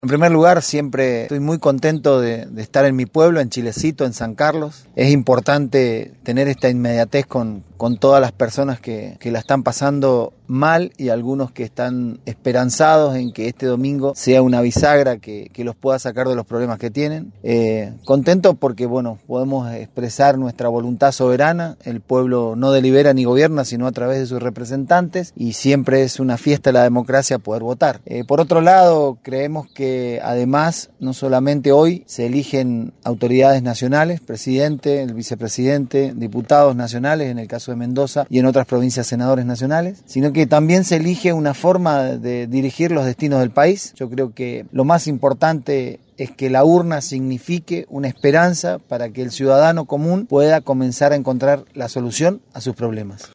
En primer lugar, siempre estoy muy contento de estar en mi pueblo, en Chilecito, en San Carlos. Es importante tener esta inmediatez con todas las personas que la están pasando mal y algunos que están esperanzados en que este domingo sea una bisagra que los pueda sacar de los problemas que tienen. Contento porque podemos expresar nuestra voluntad soberana. El pueblo no delibera ni gobierna, sino a través de sus representantes, y siempre es una fiesta de la democracia poder votar. Por otro lado, creemos que además, no solamente hoy se eligen autoridades nacionales, presidente, el vicepresidente, diputados nacionales, en el caso de Mendoza, y en otras provincias senadores nacionales, sino que también se elige una forma de dirigir los destinos del país. Yo creo que lo más importante es que la urna signifique una esperanza para que el ciudadano común pueda comenzar a encontrar la solución a sus problemas.